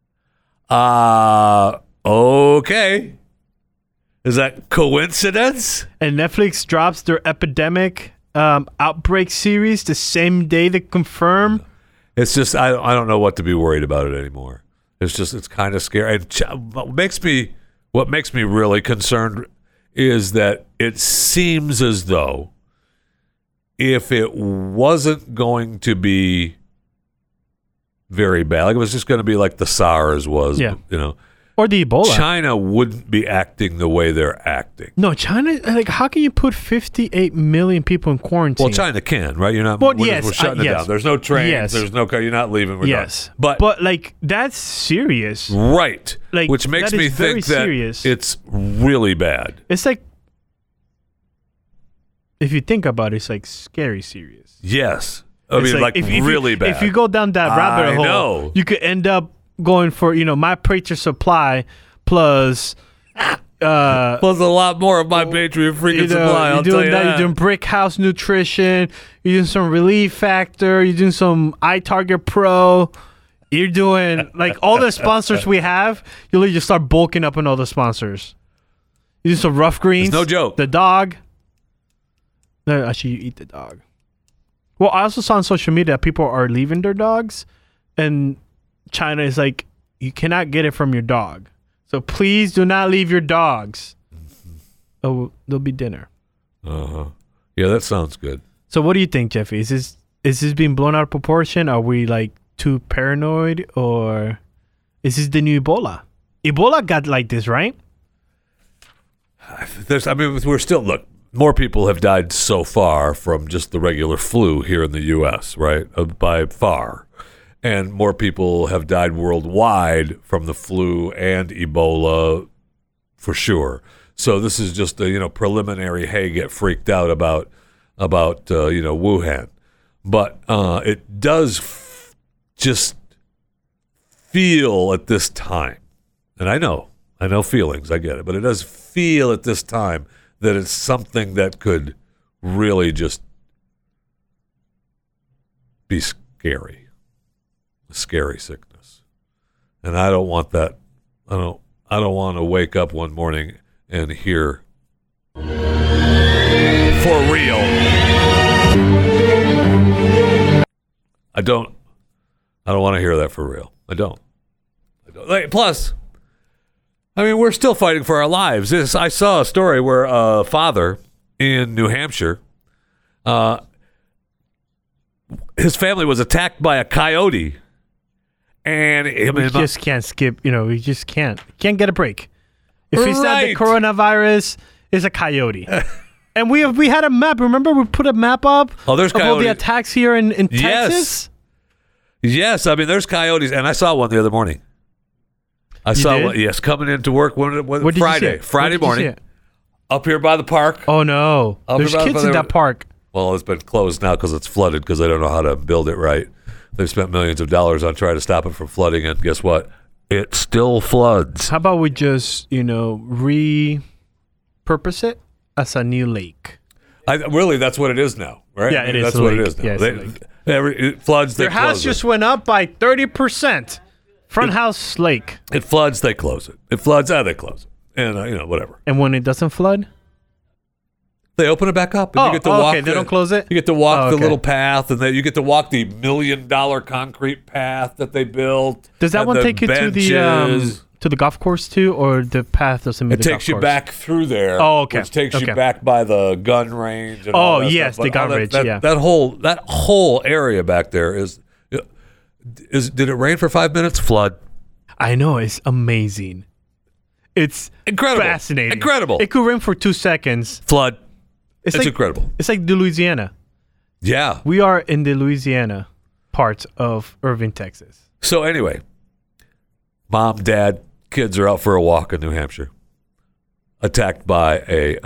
Okay. Is that coincidence? And Netflix drops their epidemic outbreak series the same day they confirm. It's just I don't know what to be worried about it anymore. It's kind of scary. And what makes me really concerned is that it seems as though if it wasn't going to be very bad, like it was just going to be like the SARS was, Or the Ebola. China wouldn't be acting the way they're acting. No, China, like, how can you put 58 million people in quarantine? Well, China can, right? You're not. Well, we're shutting it yes. down. There's no trains. Yes. There's no car. You're not leaving. We're yes, done. but like that's serious. Right. Like, which makes that me is very think that serious. it's really bad. It's like, if you think about it, it's like scary serious. Yes. I It's mean, like really bad. If you go down that rabbit hole, know. you could end up going for my Patriot Supply plus. Plus a lot more of my Patriot freaking supply. I'll tell you that. You're doing Brick House Nutrition. You're doing some Relief Factor. You're doing some iTarget Pro. You're doing like all the sponsors we have. You literally just start bulking up on all the sponsors. You do some Rough Greens. It's no joke. The dog. No, actually, you eat the dog. Well, I also saw on social media that people are leaving their dogs, and China is like, you cannot get it from your dog. So please do not leave your dogs. Oh, there'll be dinner. Uh-huh. Yeah, that sounds good. So what do you think, Jeffy? Is this being blown out of proportion? Are we like too paranoid, or is this the new Ebola? Ebola got like this, right? We're still, look, more people have died so far from just the regular flu here in the U.S., right? By far. And more people have died worldwide from the flu and Ebola, for sure. So this is just a preliminary. Hey, get freaked out about Wuhan, but it does just feel at this time, and I know feelings, I get it, but it does feel at this time that it's something that could really just be scary. A scary sickness. And I don't want that. I don't want to wake up one morning and hear for real. I don't want to hear that for real. I don't. Plus, we're still fighting for our lives. I saw a story where a father in New Hampshire, his family was attacked by a coyote. And we just can't skip, we just can't get a break. If he said Right. the coronavirus is a coyote. And we had a map. Remember we put a map up there's of all the coyote. attacks here in Texas? Yes, there's coyotes, and I saw one the other morning. I saw did? one, yes, coming into work Where did you see Friday it? Where did you see morning, it? up here by the park. Oh, no. Up There's about- kids in that park. Well, it's been closed now because it's flooded because they don't know how to build it right. They've spent millions of dollars on trying to stop it from flooding, and guess what? It still floods. How about we just, repurpose it as a new lake? Really, that's what it is now, right? Yeah, it is That's a what it lake. is now. Yeah, it's a lake. It floods, they Their house close just it. went up by 30%. Front house lake. It floods, they close it. It floods, they close it. And, whatever. And when it doesn't flood? They open it back up, and you get to okay. walk. They don't close it? You get to walk the okay. little path, and then you get to walk the $1 million concrete path that they built. Does that and one the take you benches. to the golf course too, or the path doesn't meet It the takes golf you course? back through there. Oh, okay. Which takes you Okay. back by the gun range. And Oh, all that yes, stuff. the But gun all that- range, that- yeah. That whole area back there is. Did it rain for 5 minutes? Flood. I know, it's amazing. It's Incredible. fascinating. Incredible. It could rain for 2 seconds. Flood. It's It's like incredible. It's like the Louisiana. Yeah. We are in the Louisiana part of Irving, Texas. So anyway, mom, dad, kids are out for a walk in New Hampshire. Attacked by a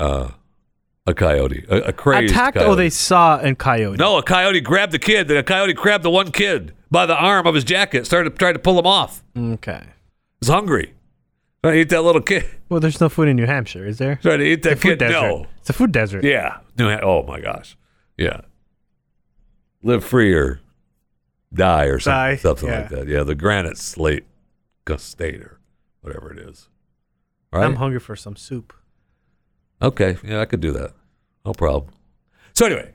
coyote, a crazed Attacked coyote. or they saw a coyote? No, a coyote grabbed the kid. Then a coyote grabbed the one kid by the arm of his jacket, tried to pull him off. Okay. He was hungry. Trying to eat that little kid. Well, there's no food in New Hampshire, is there? Trying to eat that It's a food kid. desert. No. It's a food desert. Yeah. Oh my gosh. Yeah. Live free or die or something, Die, something yeah. like that. Yeah, the Granite State or whatever it is. Right? I'm hungry for some soup. Okay, yeah, I could do that. No problem. So anyway,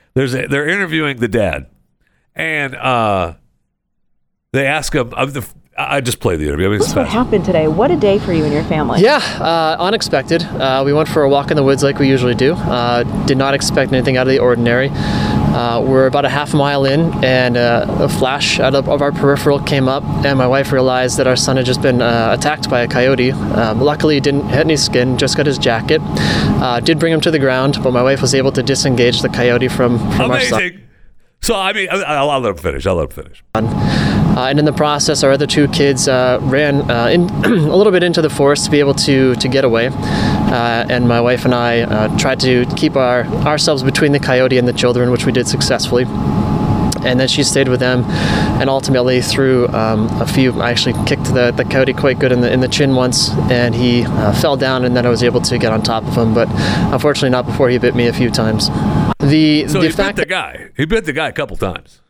they're interviewing the dad, and they ask him. I just played the interview. I mean, What happened today? What a day for you and your family. Yeah, unexpected. We went for a walk in the woods like we usually do. Did not expect anything out of the ordinary. We're about a half mile in, and a flash out of our peripheral came up, and my wife realized that our son had just been attacked by a coyote. Luckily, he didn't hit any skin, just got his jacket. Did bring him to the ground, but my wife was able to disengage the coyote from our son. So, I mean, I'll let him finish. And in the process, our other two kids ran in a little bit into the forest to be able to get away. And my wife and I tried to keep ourselves between the coyote and the children, which we did successfully. And then she stayed with them, and ultimately through a few, I actually kicked the coyote quite good in the chin once, and he fell down, and then I was able to get on top of him, but unfortunately not before he bit me a few times. So he bit the guy. He bit the guy a couple times.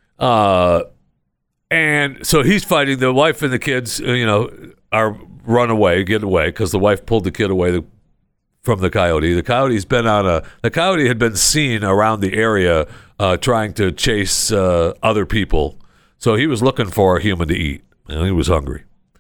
And so he's fighting. The wife and the kids, are get away, because the wife pulled the kid away from the coyote. The coyote had been seen around the area trying to chase other people. So he was looking for a human to eat, and he was hungry.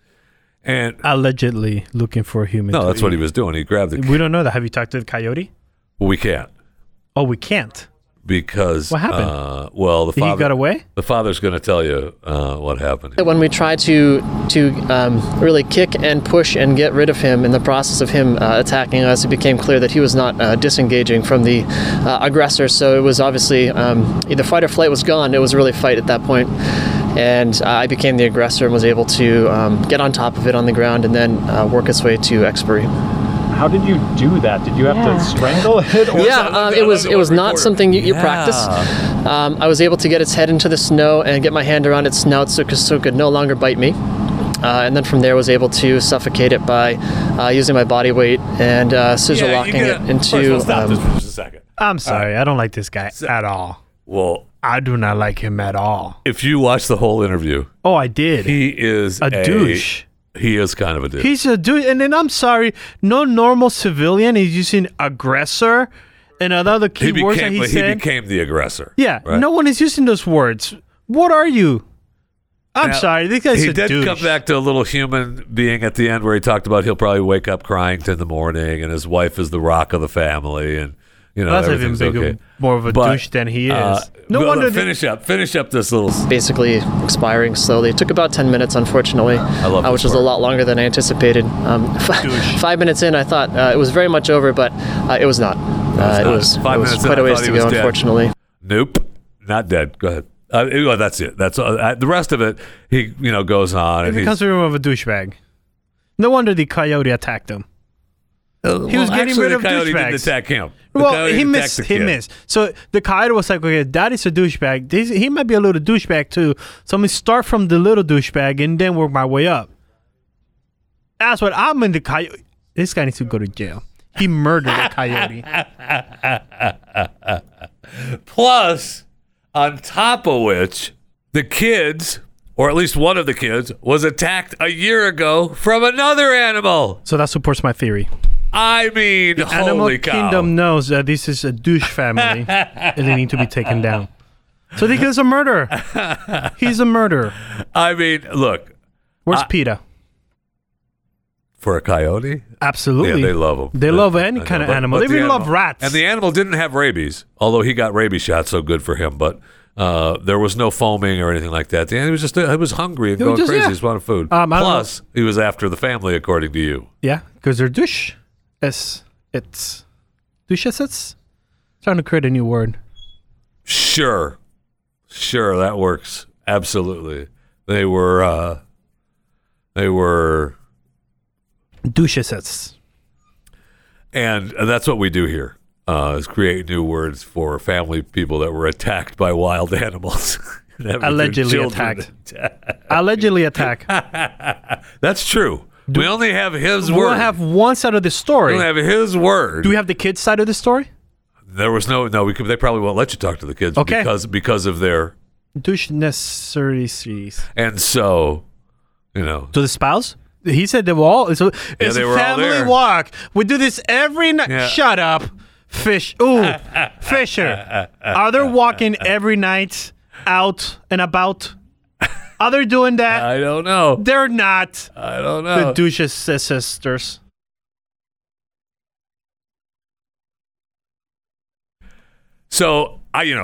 And allegedly looking for a human. No, that's what he was doing. He grabbed the. We don't know that. Have you talked to the coyote? Well, we can't. Oh, we can't. Because what happened? Well, the father. He got away. The father's going to tell you what happened. When we tried to really kick and push and get rid of him, in the process of him attacking us, it became clear that he was not disengaging from the aggressor. So it was obviously either fight or flight was gone. It was really fight at that point. And I became the aggressor and was able to get on top of it on the ground and then work its way to expiry. How did you do that? Did you have to strangle it? Or it was not something you practice. I was able to get its head into the snow and get my hand around its snout so it could no longer bite me. And then from there was able to suffocate it by using my body weight and scissor locking it into... Stop this for just a second. I'm sorry. I don't like this guy at all. Well, I do not like him at all. If you watch the whole interview... Oh, I did. He is a douche. He is kind of a douche. He's a douche. And then I'm sorry, no normal civilian is using aggressor and other key words that he said. He became the aggressor. Yeah, right? No one is using those words. What are you? I'm sorry, this guy's a douche. He did come back to a little human being at the end where he talked about he'll probably wake up crying in the morning and his wife is the rock of the family and that's even bigger, more of a douche than he is. No wonder. Finish up this little. Basically expiring slowly. It took about 10 minutes, unfortunately, which was a lot longer than I anticipated. 5 minutes in, I thought it was very much over, but it was not. It was quite a ways to go, unfortunately. Nope, not dead. Go ahead. Well, that's it. That's the rest of it. He goes on. It becomes a room of a douchebag. No wonder the coyote attacked him. He was getting rid of douchebags. Didn't attack him. Well, he missed. So the coyote was like, okay, that is a douchebag. He might be a little douchebag too. So I'm going to start from the little douchebag and then work my way up. That's what I'm in the coyote. This guy needs to go to jail. He murdered a coyote. Plus, on top of which, the kids, or at least one of the kids, was attacked a year ago from another animal. So that supports my theory. I mean, the animal kingdom knows that this is a douche family and they need to be taken down. So he is a murderer. He's a murderer. I mean, look. Where's PETA? For a coyote? Absolutely. Yeah, they love them. They love any kind of animal. They even love rats. And the animal didn't have rabies, although he got rabies shots, so good for him. But there was no foaming or anything like that. The animal was he was hungry and going crazy. He just wanted food. Plus, he was after the family, according to you. Yeah, because they're douche. It's douchesses. Trying to create a new word. Sure, that works. Absolutely, they were douchesses, and that's what we do here: is create new words for family people that were attacked by wild animals. Allegedly attacked. Allegedly attacked. That's true. We only have his word. We only have one side of the story. We only have his word. Do we have the kids' side of the story? There was no. They probably won't let you talk to the kids because of their douche necessities. And so, To the spouse? He said they were all. It's a family walk. We do this every night. Yeah. Shut up, Fisher. Are they walking every night out and about? Are they doing that? I don't know. They're not. I don't know. The douche sisters. So,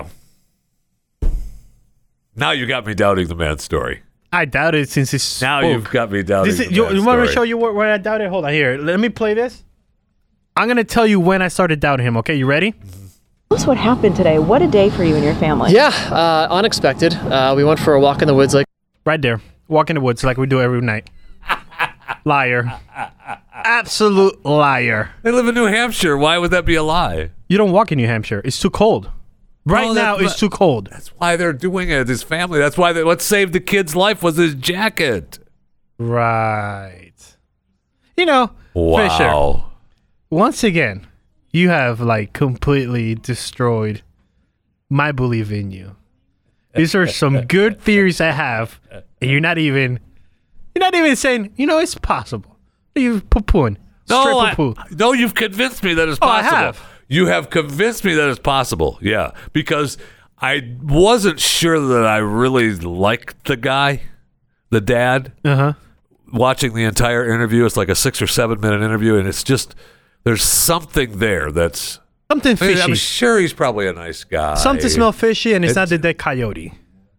now you got me doubting the man's story. I doubt it since it's now spoke. You've got me doubting the man's story. You want me to show you where I doubt it? Hold on here. Let me play this. I'm going to tell you when I started doubting him. Okay, you ready? Tell us what happened today. What a day for you and your family. Yeah, unexpected. We went for a walk in the woods. Right there. Walk in the woods like we do every night. Liar. Absolute liar. They live in New Hampshire. Why would that be a lie? You don't walk in New Hampshire. It's too cold. Right now, it's too cold. That's why they're doing it. His family. That's why what saved the kid's life was his jacket. Right. Wow. Fisher, once again, you have completely destroyed my belief in you. These are some good theories I have, and you're not even saying, it's possible. You're poo-pooing. No, you've convinced me that it's possible. I have. You have convinced me that it's possible. Yeah, because I wasn't sure that I really liked the guy, the dad. Watching the entire interview, it's like a 6 or 7 minute interview, and it's just there's something there that's something fishy. I'm sure he's probably a nice guy. Something smells fishy, and it's not the dead coyote.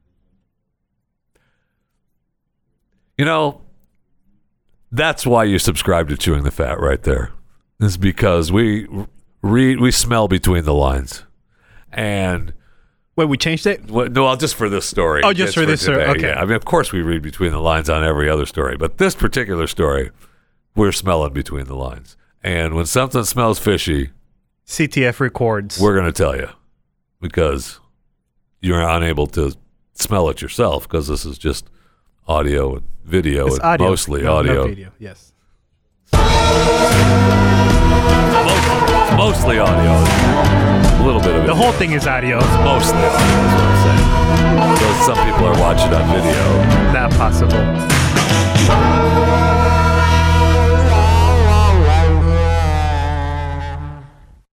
That's why you subscribe to Chewing the Fat right there. It's because we smell between the lines. And wait, we changed it? No, just for this story. Oh, just for this story. Okay. Yeah. I mean, of course we read between the lines on every other story, but this particular story, we're smelling between the lines. And when something smells fishy, CTF records. We're going to tell you because you're unable to smell it yourself because this is just audio and video. It's and audio. Mostly audio. No video. Yes. Mostly audio. A little bit of it. The whole thing is audio. It's mostly audio, is what I'm saying. So some people are watching on video. Not possible.